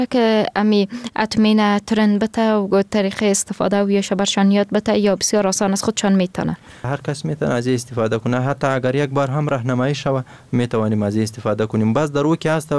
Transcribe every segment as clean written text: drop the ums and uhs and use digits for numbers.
که امی اتمین ترند بته و طریق استفاده و یا برشان یاد بته یا بسیار آسان از خودشان میتونه؟ هر کس میتونه از استفاده کنه، حتی اگر یک بار هم راهنمایی شوه میتوانیم از استفاده کنیم. باز در او که هست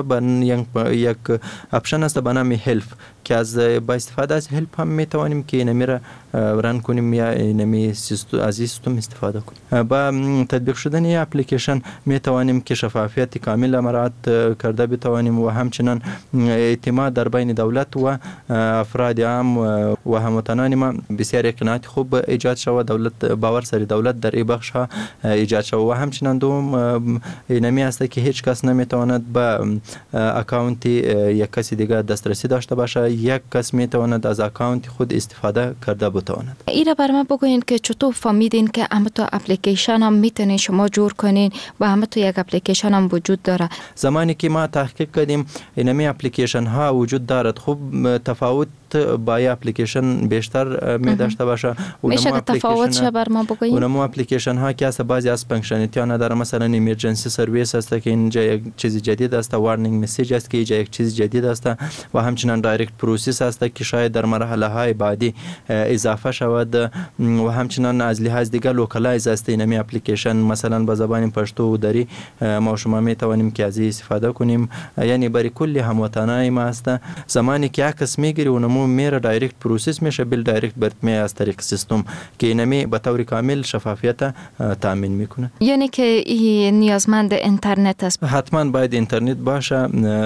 یک اپشن است به نام هلپ که از با استفاده از هلپ هم میتوانیم که نمیره رن کنیم یا نمی از سیستم استفاده کنیم. با تطبیق شدن این اپلیکیشن میتوانیم که شفافیت کامل مراعات کرده بتوانیم و همچنان اعتماد در بین دولت و افراد عام و هموطنان ما بسیار اقتناعات خوب ایجاد شود. دولت باور سر دولت در این بخش ها ایجاد شود و همچنان دوم اینمی است که هیچ کس نمیتواند با اکانت یک کسی دیگر دسترسی داشته باشه. یک کس میتواند از اکانت خود استفاده کرده بتواند. ایرا بر ما بگوین که چطور فهمیدین که همه تو اپلیکیشن هم میتونین شما جور کنین و همه تو یک اپلیکیشن هم وجود داره؟ زمانی که ما تحقیق کردیم اینمی اپلیکیشن ها وجود دارد. خوب تفاوت با اپلیکیشن بیشتر می داشته باشه. میشه که تفاوت شه بر ما بگوین؟ اونم اپلیکیشن ها که است بعضی از فانکشنالیتی ها نداره. مثلا ایمرجنسی سرویس است که اینجا یک چیز جدید است، وارنینگ مسیج است که اینجا یک چیز جدید است و همچنین دایرکت پروسس است که شاید در مرحله های بعدی اضافه شود و همچنین از لحاظ دیگر لوکالایز است اینمی اپلیکیشن. مثلا به زبان پشتو و دری ما شما می توانیم که از استفاده کنیم، یعنی برای کل هموطنان ما است. زمانی که عکس میگیری اونم میره دایرکت پروسس میشه بل دایرکت برات می از طریق سیستم که اینمی به طور کامل شفافیت تامین میکنه. یعنی که این نیازمند اینترنت است؟ حتما باید اینترنت باشه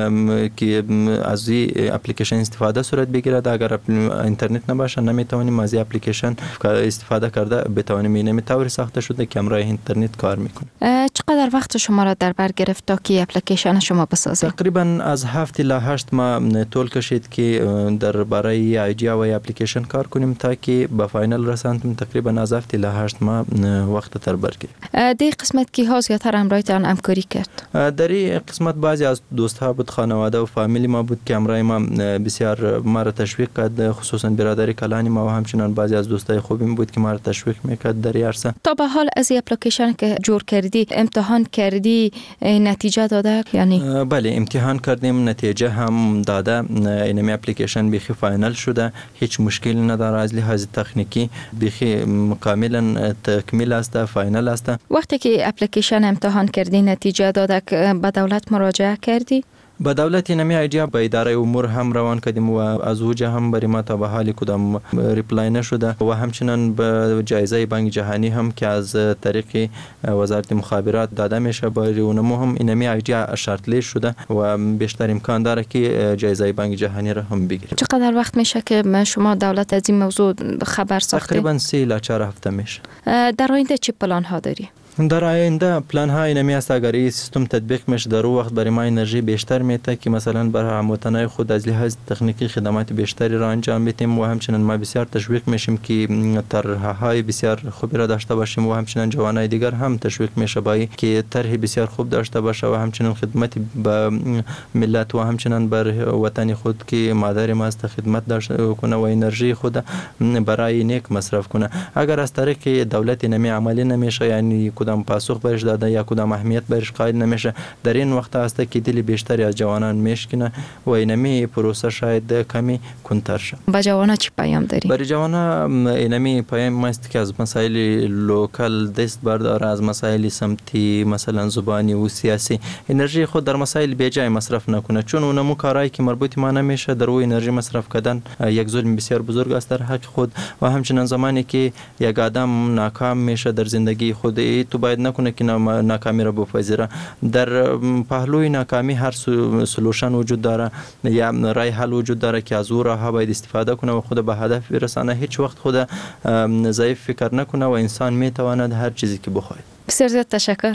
که از این اپلیکیشن استفاده صورت بگیرد. اگر اینترنت نباشه نمیتونیم از این اپلیکیشن استفاده کرده بتوانیم. اینمی طور ساخته شده که همراه اینترنت کار میکنه. چقدر وقت شما را در بر گرفت تا که اپلیکیشن شما بسازید؟ تقریبا از 7 تا 8 ماه طول کشید که در برای ایجیا و اپلیکیشن کار کنیم تا که به فاینال رساندیم. تقریبا از 7 تا 8 ماه وقت تر بر گرفت. دی قسمت کی ها زیاتر همراهتان همکاری کرد؟ در این قسمت بعضی از دوست ها بود، خانواده و فامیلی ما بود که همراه ما بسیار ما را تشویق کرد، خصوصا برادر کلانی ما و همچنان بعضی از دوستای خوبیم بود که ما را تشویق میکرد در این عرصه. تا به حال از این اپلیکیشن که جور کردی امتحان کردی نتیجه داده یعنی؟ بله امتحان کردیم، نتیجه هم داده. اینمی اپلیکیشن بیخی فاینال شده، هیچ مشکلی نداره از لحاظ تکنیکی، بیخی کاملا تکمیل است، فاینال است. وقتی که اپلیکیشن امتحان کردی نتیجه داده که به دولت مراجعه کردی؟ به دولت نمی ایجاب به اداره امور هم روان کردیم و از اوجه هم برای ما تا به حال کدام ریپلای نشده و همچنان به جایزه بانک جهانی هم که از طریق وزارت مخابرات داده میشه برای اونمو هم اینمی ایجاب شرط شده و بیشتر امکان داره که جایزه بانک جهانی را هم بگیریم. چقدر وقت میشه که شما دولت از این موضوع خبر ساخته؟ تقریبا 3 تا 4 هفته میشه. در آینده چه پلان ها داری؟ در آینده پلان های اینمی است اگر این سیستم تطبیق میشه در وقت برای ما انرژی بیشتر میده که مثلا برای هموطنان خود از لحاظ تکنیکی خدمات بیشتری را انجام بدیم و همچنین ما بسیار تشویق میشیم که طرح های بسیار خوبی را داشته باشیم و همچنین جوانای دیگر هم تشویق میشه با که طرح بسیار خوب داشته باشه و همچنین خدمت به ملت و همچنین بر وطن خود که مادر ما است خدمت داشته کنه و انرژی خود برای نیک مصرف کنه. اگر از طریق دولت اینمی عملی نمیشه، یعنی کدام پاسخ برش داده یا کدام اهمیت برش قائل نمیشه، در این وقت است که دل بیشتری از جوانان میشکنه و اینمی پروسه شاید کمی کنتر شه. با جوانان چی پیام داری؟ برای جوانان اینمی پیام است که از مسائل لوکال دست برداره، از مسائل سمتی مثلا زبانی و سیاسی انرژی خود در مسائل بیجای مصرف نکنه، چون اونمو کارهایی که مربوط ما نمیشه در او انرژی مصرف کردن یک ظلم بسیار بزرگ است در حق خود و همچنین زمانی که یک آدم ناکام میشه در زندگی خود تو باید نکنه که ناکامی را بپذیره. در پهلوی ناکامی هر سولوشن وجود داره یا راه حل وجود داره که از او راه باید استفاده کنه و خود به هدف برسانه. هیچ وقت خود ضعیف فکر نکنه و انسان میتواند هر چیزی که بخواد. بسیار زیاد تشکر.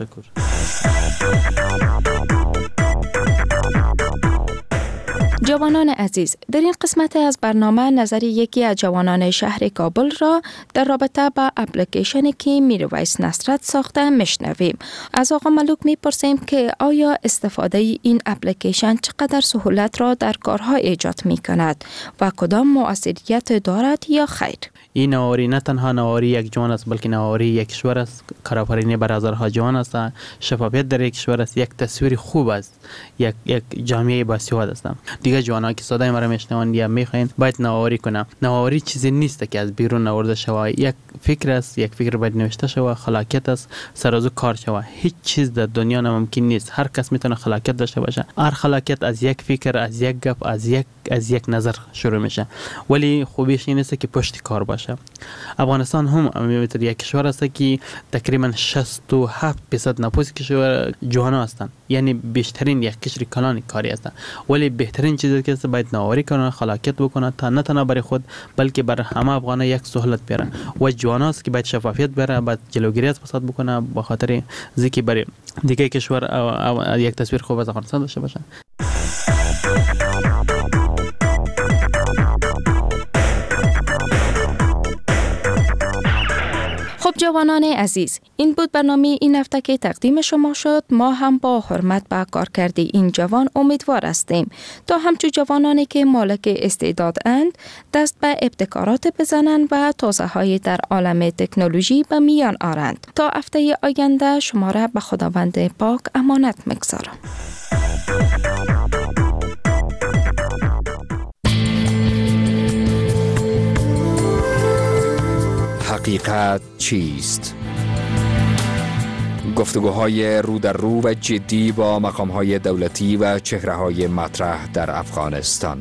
جوانان عزیز، در این قسمت از برنامه نظر یکی از جوانان شهر کابل را در رابطه با اپلیکیشنی که میرویس نصرت ساخته میشنویم. از آقا ملوک میپرسیم که آیا استفاده این اپلیکیشن چقدر سهولت را در کارها ایجاد میکند و کدام مؤثریت دارد یا خیر؟ این نوآوری نه تنها نوآوری یک جوان است بلکه نوآوری یک کشور است. کارآفرینی بر هزارها جوان است، شفافیت در یک کشور است، یک تصویر خوب است، یک جامعه باسواد است. دیگه جوانان که صدای مرا میشنوند یا میخواین باید نوآوری کنه. نوآوری چیزی نیست که از بیرون آورده شود، یک فکر است، یک فکر باید نوشته شود، خلاقیت است، سر از کار شود. هیچ چیز در دنیا ناممکن نیست. هر کس میتونه خلاقیت داشته باشه. هر خلاقیت از یک فکر، از یک گپ، از یک نظر شروع میشه، ولی خوبیش این است که پشت کار باشه. افغانستان هم یک کشور است که تقریبا 67% نفوس کشور جوان هستند، یعنی بیشترین یک کشور کلان کاری هستند، ولی بهترین چیزی که است باید نوآوری کنه، خلاقیت بکنه، تا نه تنها برای خود بلکه بر همه افغانان یک سهولت بیاره. و جوان است که باید شفافیت بیاره، باید جلوگیری از فساد بکنه، به خاطر اینکه برای دیگه کشور یک تصویر خوب از افغانستان داشته باشه. خب جوانان عزیز، این بود برنامه این هفته که تقدیم شما شد. ما هم با حرمت به کارکردی این جوان امیدوار هستیم تا همچون جوانانی که مالک استعدادند دست به ابتکارات بزنند و تازه های در عالم تکنولوژی به میان آرند. تا هفته آینده شما را به خداوند پاک امانت می‌گذارم. حقیقت چیست؟ گفتگوهای رو در رو و جدی با مقام‌های دولتی و چهره‌های مطرح در افغانستان.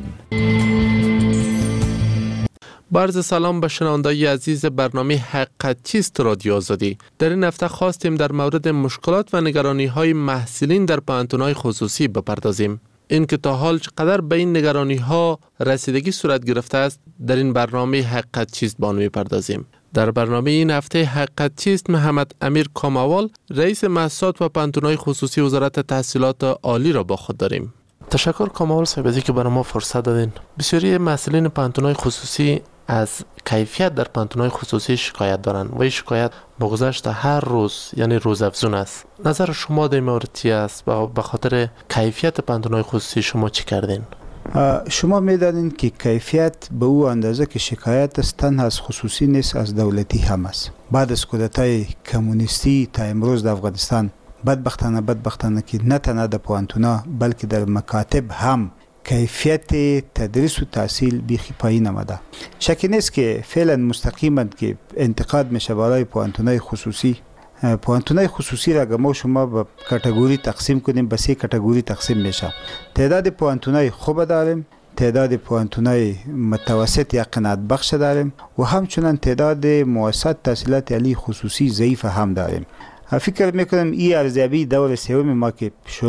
عرض سلام به شنوندگان عزیز برنامه حقیقت چیست رادیو آزادی. در این هفته خواستیم در مورد مشکلات و نگرانی‌های محصلین در پوهنتون‌های خصوصی بپردازیم. این که تا حال چقدر به این نگرانی‌ها رسیدگی صورت گرفته است در این برنامه حقیقت چیست با آن می‌پردازیم. در برنامه این هفته حقیقت چیست محمد امیر کاموال رئیس مؤسسات و پوهنتون‌های خصوصی وزارت تحصیلات عالی را با خود داریم. تشکر کاموال صاحب از اینکه برای ما فرصت دادین. بسیاری مسئولین پوهنتون‌های خصوصی از کیفیت در پوهنتون‌های خصوصی شکایت دارند و این شکایت با گذشت هر روز یعنی روزافزون است. نظر شما در این مورد چی است و به خاطر کیفیت پوهنتون‌های خصوصی شما چی کردین؟ شما می‌دانید که کیفیت به او اندازه که شکایت است تنها از خصوصی نیست، از دولتی هم است. بعد از کودتای کمونیستی تا امروز در افغانستان بدبختانه که نه تنها در پوهنتون‌ها بلکه در مکاتب هم کیفیت تدریس و تحصیل بیخی پایین آمده. شکی نیست که فعلا مستقیما که انتقاد میشه برای پوهنتون‌های خصوصی. پوهنتون‌های خصوصی را اگر ما شما به کاتگوری تقسیم کنیم به 3 کاتگوری تقسیم میشه. تعداد پوهنتون‌های خوب داریم، تعداد پوهنتون‌های متوسط یا قناعت بخش داریم و همچنین تعداد مؤسسات تحصیلات عالی خصوصی ضعیف هم داریم. فکر میکنم این ارزیابی دور سوم ما که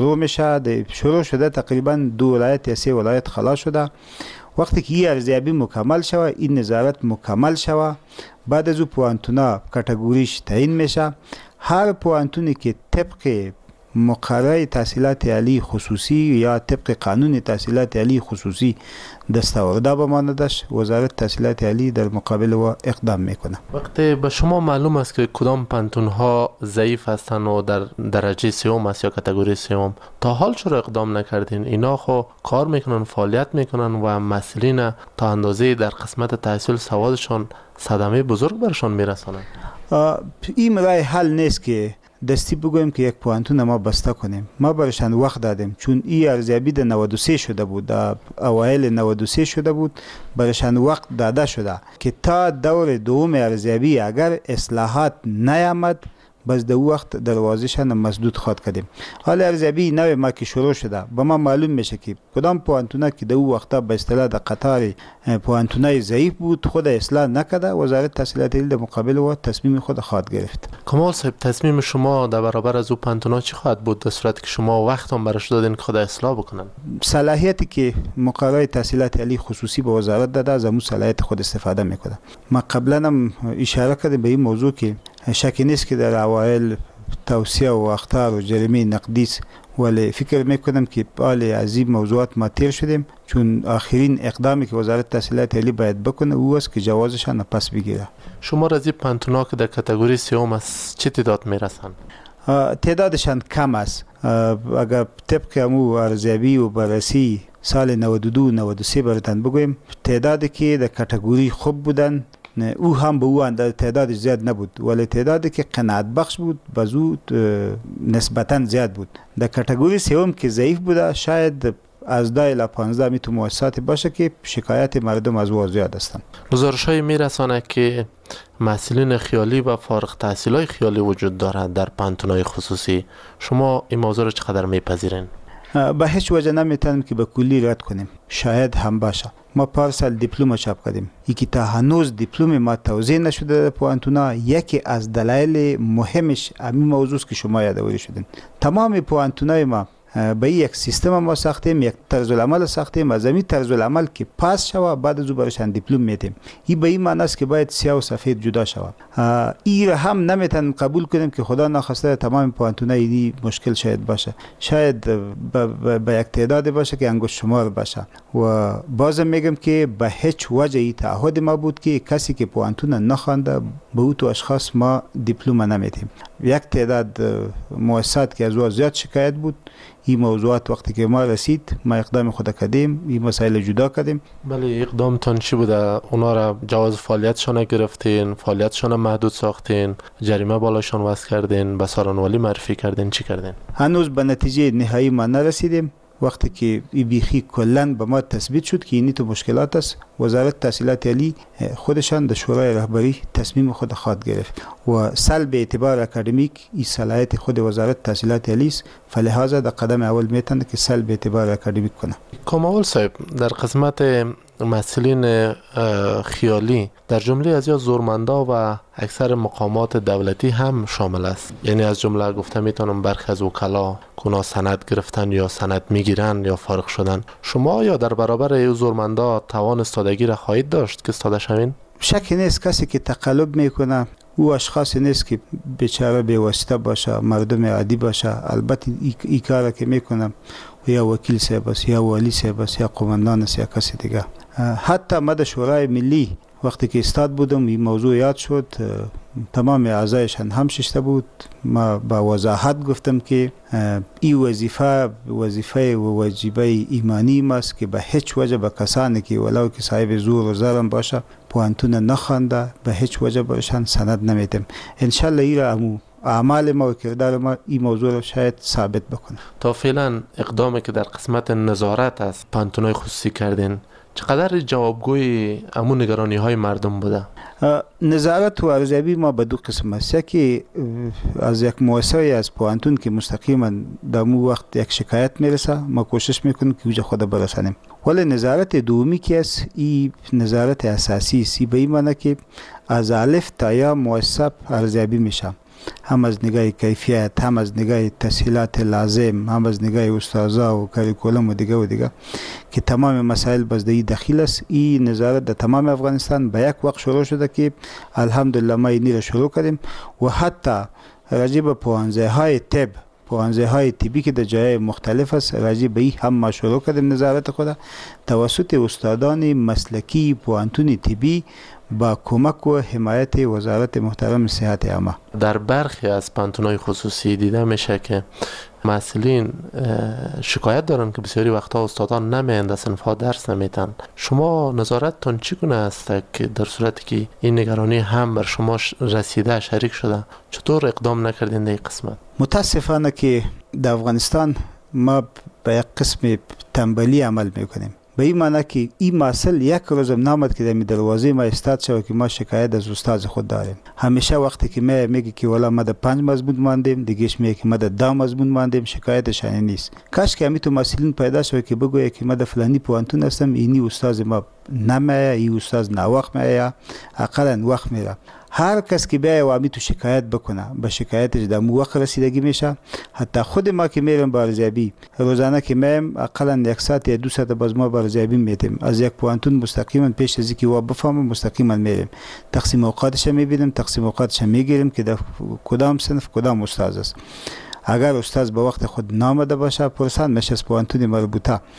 شروع شده تقریبا 2 ولایت یا 3 ولایت خلاص شده. وقتی که این ارزیابی مکمل شود، این نظارت مکمل شود، بعد از او پوهنتونا کاتگوریش تعیین میشه. هر پوهنتونی که طبق مقرره تحصیلات عالی خصوصی یا طبق قانون تحصیلات عالی خصوصی دستاورده بماندش، وزارت تحصیلات عالی در مقابل و اقدام میکنه. وقتی به شما معلوم است که کدام پوهنتون‌ها ضعیف هستند و در درجه 3 است یا کاتگوری 3، تا حال چرا اقدام نکردین؟ اینا خو کار میکنن، فعالیت میکنن و مسئولین تا اندازه در قسمت تحصیل سوادشان صدمه بزرگ برشان میرسانند. این راه حل نیست که دستی بگویم که یک پوهنتون ما بسته کنیم. ما برشان وقت دادیم، چون این ارزیابی در 93 شده بود، در اوایل 93 شده بود، برشان وقت داده شده که تا دور دوم ارزیابی اگر اصلاحات نیامد بس در وقت دروازه‌شان مسدود خواهد کردیم. حال ارزیابی نو ما که شروع شده، به ما معلوم میشه که کدام پوهنتون که در وقتا به اصطلاح در قطار پوهنتونای ضعیف بود خود اصلاح نکرده، وزارت تحصیلات عالی در مقابل و تصمیم خود خواهد گرفت. کمال صاحب، تصمیم شما در برابر از او پوهنتون‌ها چی خواهد بود در صورتی که شما وقت هم براش دادین که خود اصلاح بکنن؟ صلاحیتی که مقرره تحصیلات عالی خصوصی به وزارت داده از اون صلاحیت خود استفاده میکنه. ما قبلا هم اشاره کردیم به این موضوع که شکی نیست که در اوایل توصیه و اخطار و جریمه نقدی است، ولی فکر میکنم که حال از این موضوعات ما تیر شدیم، چون آخرین اقدامی که وزارت تحصیلات عالی باید بکنه او است که جوازشان پس بگیره. شما رازی پوهنتون‌ها که در کاتگوری 3 است چه تعداد میرسن؟ تعدادشان کم است. اگر طبق امو ارزیابی و بررسی سال 92 93 برتن بگویم، تعدادی که در کاتگوری خوب بودن او هم به او اندازه تعداد زیاد نبود، ولی تعدادی که قناعت بخش بود بزود نسبتا زیاد بود. در کاتگوری سوم که ضعیف بوده، شاید از 10 الی 15 میتون مؤسساتی باشه که شکایت مردم از او زیاد هستند. گزارش‌های میرسانه که محصلین خیالی و فارغ التحصیلای خیالی وجود دارد در پانتونای خصوصی. شما این موضوع را چقدر میپذیرین؟ به هیچ وجه نمیتونیم که به کلی رد کنیم. شاید هم باشه. ما پارسال دیپلم چاپ کردیم. یکی تا هنوز دیپلم ما توزیع نشده در پوانتونا. یکی از دلایل مهمش همین موضوع است که شما یادآوری شدین. تمام پوانتونای ما به یک سیستم ما ساختیم، یک طرز العمل ساختیم. از این طرز العمل که پاس شود بعد از او برشان دیپلم میدیم. این به این معنی است که باید سیاه و سفید جدا شود. این را هم نمیتونیم قبول کنیم که خدا ناخواسته تمام پوانتونای مشکل شاید باشه. شاید به یک تعداد باشه که انگشت شمار باشه. و بازم میگم که به هیچ وجه این تعهد ما بود که کسی که پوانتون نخوانده به او تو اشخاص ما دیپلم نمیدیم. یک تعداد مؤسسات که از او زیاد شکایت بود، این موضوعات وقتی که ما رسید ما اقدام خود کردیم، این مسائل جدا کردیم. بله، اقدامتان چی بوده؟ اونا را جواز فعالیتشان گرفتین، فعالیتشان محدود ساختین، جریمه بالاشان وضع کردین، به سارانوالی معرفی کردین، چی کردین؟ هنوز به نتیجه نهایی ما نرسیدیم. وقتی که این بیخی کلن به ما تثبیت شد که اینی تو مشکلات است، وزارت تحصیلات عالی خودشان در شورای رهبری تصمیم خود خواهد گرفت و سلب اعتبار اکادمیک این صلاحیت خود وزارت تحصیلات عالی است، فلهذا در قدم اول میتونه که سلب اعتبار اکادمیک کنه. کامل صاحب، در قسمت مسئولین خیالی در جمله از یا زورمندا و اکثر مقامات دولتی هم شامل است. یعنی از جمله گفته میتونم برخی از وکلا کنا سند گرفتن یا سند میگیرن یا فارغ شدن. شما یا در برابر ای زورمندا توان استادگی را خواهید داشت که استاده شوین؟ شک نیست کسی که تقلب میکنه او اشخاصی نیست که بیچاره به واسطه باشه، مردم عادی باشه. البته این کار که میکنم یا وکیل صاحب است یا والی صاحب است یا قماندان است یا کسی دیگه. حتی ما در شورای ملی وقتی که استاد بودم این موضوع یاد شد، تمام اعضایشان هم ششته بود. ما با وضاحت گفتم که این وظیفه و واجبه ایمانی ماست که به هیچ وجه به کسانی که ولو که صاحب زور و زرم باشه پوانتون نخوانده به هیچ وجه برشان سند نمیدیم. انشالله این را اعمال ما و کردار ما این موضوع را شاید ثابت بکنه. تا فعلا اقدامی که در قسمت نظارت از پانتونای خصوصی کردین چقدر جوابگوی امون نگرانی های مردم بوده؟ نظارت و ارزیابی ما به دو قسم است. یکی از یک مؤسسه از پوانتون که مستقیما در مو وقت یک شکایت میرسه ما کوشش میکنیم که اوجه خود برسانیم. ولی نظارت دومی که است این نظارت اساسی است. به این معنی که از الف تا یا مؤسسه ارزیابی میشه، هم از نگاه کیفیت، هم از نگاه تسهیلات لازم، هم از نگاه استادا و کاریکولوم و دیگه که تمام مسائل بازدهی داخل است. این نظارت در تمام افغانستان به یک وقت شروع شده که الحمدلله ما اینی را شروع کردیم و حتی راجع به پوانزه های طبی که در جای مختلف است راجع به این هم ما شروع کردیم نظارت خود توسط استادان مسلکی پوانتون طبی با کمک و حمایت وزارت محترم صحت عامه. در برخی از پانتونای خصوصی دیده میشه که مسئولین شکایت دارن که بسیاری وقتا استادان نمیاند، صنفا درس نمیتن. شما نظارتتون چگونه است که در صورتی که این نگرانی هم بر شما رسیده شریک شده چطور اقدام نکردین در این قسمت؟ متاسفانه که در افغانستان ما به یک قسم تنبلی عمل میکنیم. به این معنی که این مسئله یک روزم نامد که در دروازه ما استاد شود که ما شکایت از استاد خود داریم. همیشه وقتی که میگه که والا ما در 5 مضمون ماندیم، دیگهش میگه که ما در 10 مضمون ماندیم، شکایتش نیست. کاش که همیتو مسئولین پیدا شود که بگویه که ما در فلانی پوانتون هستم، اینی استاد ما نمیه، این استاد ناوقت میه، اقلا وقت میره. هر کس که بیای و همیتو شکایت بکنه به شکایتش در موقع رسیدگی میشه. حتی خود ما که میرم با ارزیابی روزانه که میم اقلا 1 ساعت یا 2 ساعت باز ما با ارزیابی میدیم از یک پوانتون مستقیما پیش از اینکه بفهمم مستقیما میریم تقسیم اوقاتش میبینیم، تقسیم اوقاتش میگیریم که در کدام صنف کدام استاد است. اگر استاد به وقت خود نامده باشه پرسان میشه از پوانتون مربوطه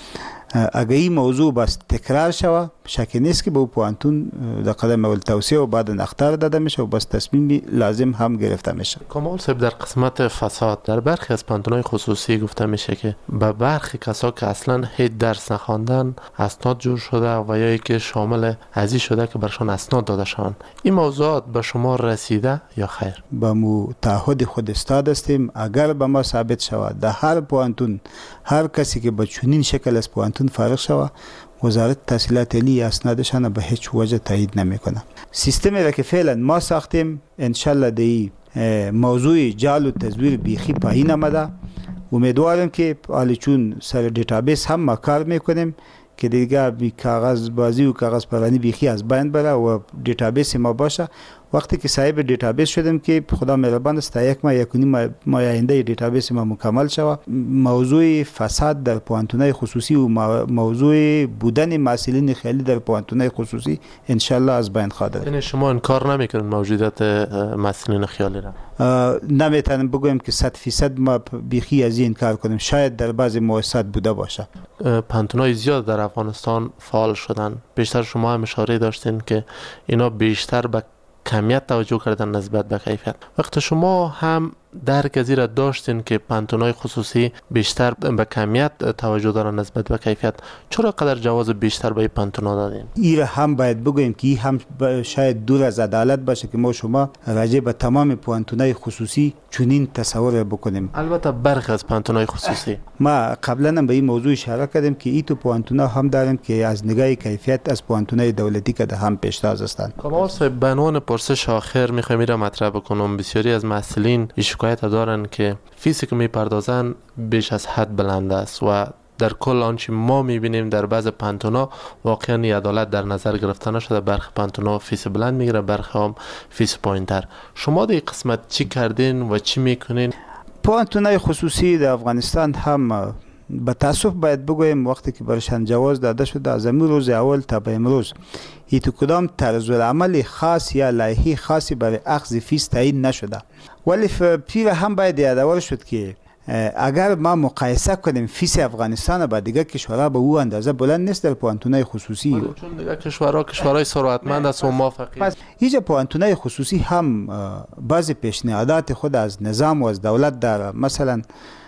اگه این موضوع بس تکرار شود شک نیست که به پوانتون در قدم اول توصیه و بعد اختار داده میشه و بس تصمیم لازم هم گرفته میشه. کامال صاحب، در قسمت فساد در برخی از پانتون‌های خصوصی گفته میشه که به برخی کسا که اصلا هیچ درس نخواندن اسناد جور شده و یا که شامل ازی شده که برشان اسناد داده شوند. این موضوعات به شما رسیده یا خیر؟ با مو تعهد خود استاد هستیم. اگر به ما ثابت شود در هر پوانتون هر کسی که به چنین شکل از پوانتون فارغ شود، وزارت تحصیلات عالی اسنادشان به هیچ وجه تایید نمیکنه. سیستمی را که فعلا ما ساختیم انشالله دی موضوع جعل و تزویر بیخی پایین آمده. امیدوارم که حالی چون سر دیتابیس هم ما کار میکنیم که دیگه کاغذ بازی و کاغذ پرانی بیخی از بین بره و دیتابیس ما باشه. وقتی که صاحب دیتابیس شدیم که خدا مهربان است تا یک ماه یک نیم ماه آینده دیتابیس ما مکمل شود، موضوع فساد در پوانتونای خصوصی و موضوع بودن مسئولین خیلی در پوانتونای خصوصی انشالله از بین خواهد رفت. یعنی شما انکار نمیکنید موجودیت مسئولین خیالی را؟ نمیتونم بگویم که 100% ما بیخی از این کار کنیم. شاید در بعضی مؤسسات بوده باشه. پانتونای زیاد در افغانستان فعال شدن. بیشتر شما هم اشاره داشتین که اینا بیشتر به کمیت توجه کردن نسبت به کیفیت. وقتی شما هم درک از این را داشتین که پانتونای خصوصی بیشتر به کمیت توجه دارن نسبت به کیفیت، چرا قدر جواز بیشتر به پانتونا دادین؟ این را هم باید بگویم که این هم شاید دور از عدالت باشه که ما شما راجع به تمام پانتونای خصوصی چنین تصور بکنیم. البته برخی از پانتونای خصوصی ما قبلا هم به این موضوع اشاره کردیم که این تو پانتونا هم داریم که از نگاه کیفیت از پانتونای دولتی که هم پیشتاز هستند. کامال صاحب، به عنوان پرسش آخر میخوام این را مطرح بکنم. بسیاری از مسئولین شکایت دارن که فیسی که میپردازن بیش از حد بلند است و در کل آنچه ما میبینیم در بعض پانتونا واقعا عدالت در نظر گرفته نشده. برخی پانتونا فیس بلند میگیره، برخی هم فیس پایینتر. شما در این قسمت چی کردین و چی میکنین؟ پانتونای خصوصی در افغانستان هم به تاسف باید بگویم وقتی که برشان جواز داده شده از امروز روز اول تا به امروز هیچ کدام طرز العمل خاص یا لایحه خاصی برای اخذ فیس تعیین نشده. ولی پیر هم باید یادآور شد که اگر ما مقایسه کنیم فیس افغانستان با دیگر کشورها به او اندازه بلند نیست در پوانتونای خصوصی. چون دیگر کشورهای ثروتمند است و ما فقیر. پس هیچ پوانتونای خصوصی هم بعضی پیشنهادات خود از نظام و از دولت داره. مثلا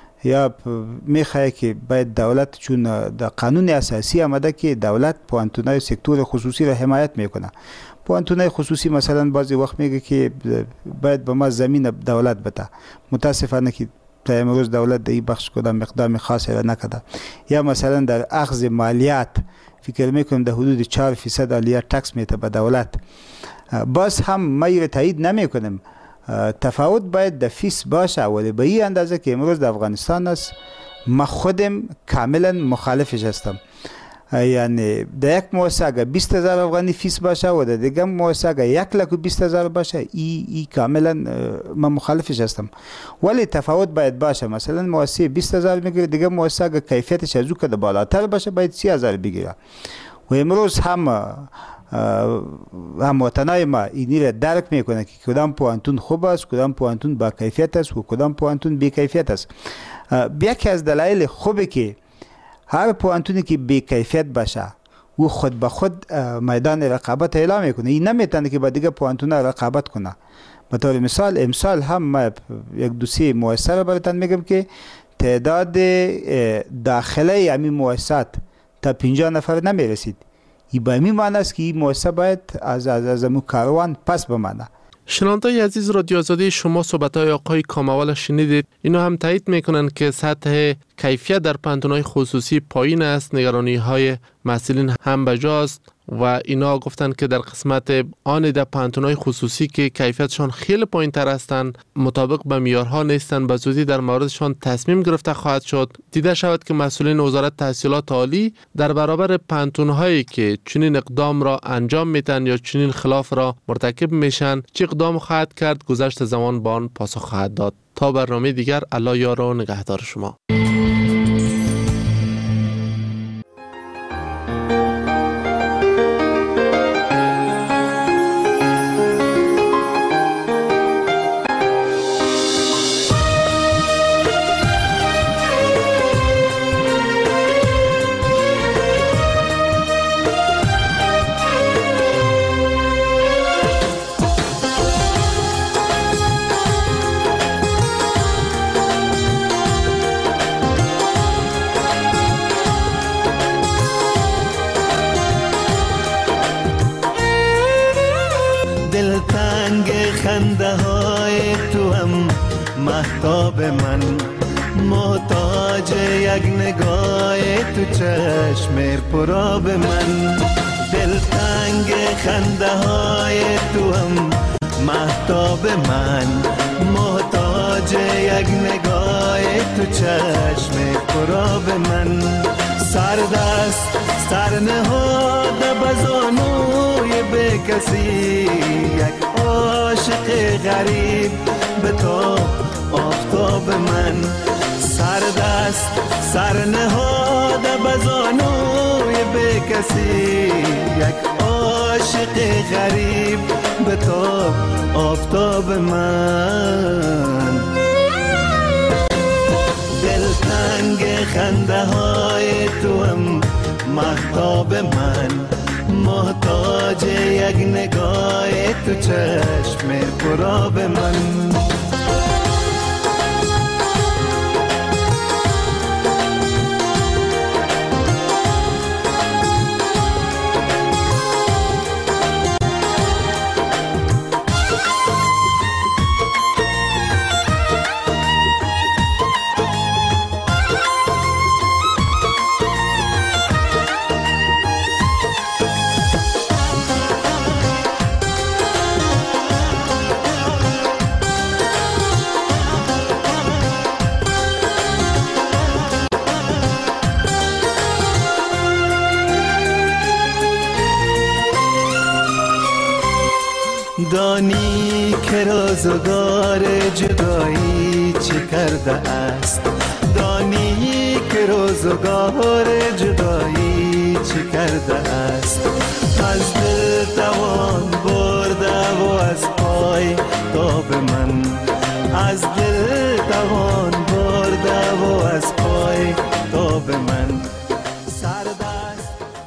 یا میخواه که باید دولت چون در قانون اساسی آمده که دولت پوانتونای سکتور خصوصی را حمایت میکنه. پوانتونای خصوصی مثلا بعضی وقت میگه که باید به ما زمین دولت بده. متاسفانه که تا امروز دولت در این بخش کدام اقدام خاصی را نکرده. یا مثلا در اخذ مالیات فکر میکنم در حدود 4% عالیه تکس میده به دولت. باز هم ما را تایید نمیکنیم. تفاوت باید در فیس باشه ولی به این اندازه که امروز در افغانستان است ما خودم کاملا مخالفش هستم. یعنی در یک مؤسسه اگر 20,000 افغانی فیس باشه و در دیگر مؤسسه اگر 1,20,000 باشه ای کاملا من مخالفش هستم. ولی تفاوت باید باشه. مثلا مؤسسه 20,000 میگیره، دیگر مؤسسه اگر کیفیتش از او که بالاتر باشه باید 30,000 بگیره. و امروز هم وطنای ما اینی را درک میکنه که کدام پوانتون خوب است، کدام پوانتون با کیفیت است و کدام پوانتون بی کیفیت است. یکی از دلایل خوبه که هر پوانتونی که بی کیفیت باشه او خود به خود میدان رقابت اعلام میکنه. این نمیتونه که با دیگه پوانتون رقابت کنه. به طور مثال امسال هم ما یک دوسی مؤسسه را براتون میگم که تعداد داخله همین مؤسسات تا 50 نفر نمیرسید. این به این معنی است که این مؤسسه باید از امو کاروان پس بمانه. شنوندگان عزیز، رادیو آزادی، شما صحبت‌های آقای کاماول شنیدید. اینو هم تایید میکنن که سطح کیفیت در پانتون‌های خصوصی پایین است، نگرانی‌های مسئولین هم بجاست و اینا گفتن که در قسمت آن در پانتون‌های خصوصی که کیفیتشان خیلی پایین‌تر هستند، مطابق به معیارها نیستند، به زودی در موردشان تصمیم گرفته خواهد شد. دیده شود که مسئولین وزارت تحصیلات عالی در برابر پانتون‌هایی که چنین اقدام را انجام میدن یا چنین خلاف را مرتکب میشن چه اقدام خواهد کرد، گذشت زمان با آن پاسخ خواهد داد. تا برنامه دیگر، الله یار و نگهدار شما. خنده های تو هم مهتاب من، محتاج یک نگاه تو چشم پرآب من. دلتنگ خنده های تو هم مهتاب من، محتاج یک نگاه تو چشم پرآب من. سردست سر نهاده بزانوی به کسی، یک عاشق غریب به تو آفتاب من. سردست سر نهاده بزانوی به کسی، یک عاشق غریب به تو آفتاب من. دلتنگ خنده های تو هم مهتاب من، محتاج یک نگاه تو چشم پرآب من. دانی که روزگار جدایی چه کرده است، دانی که روزگار جدایی چه کرده است. از دل توان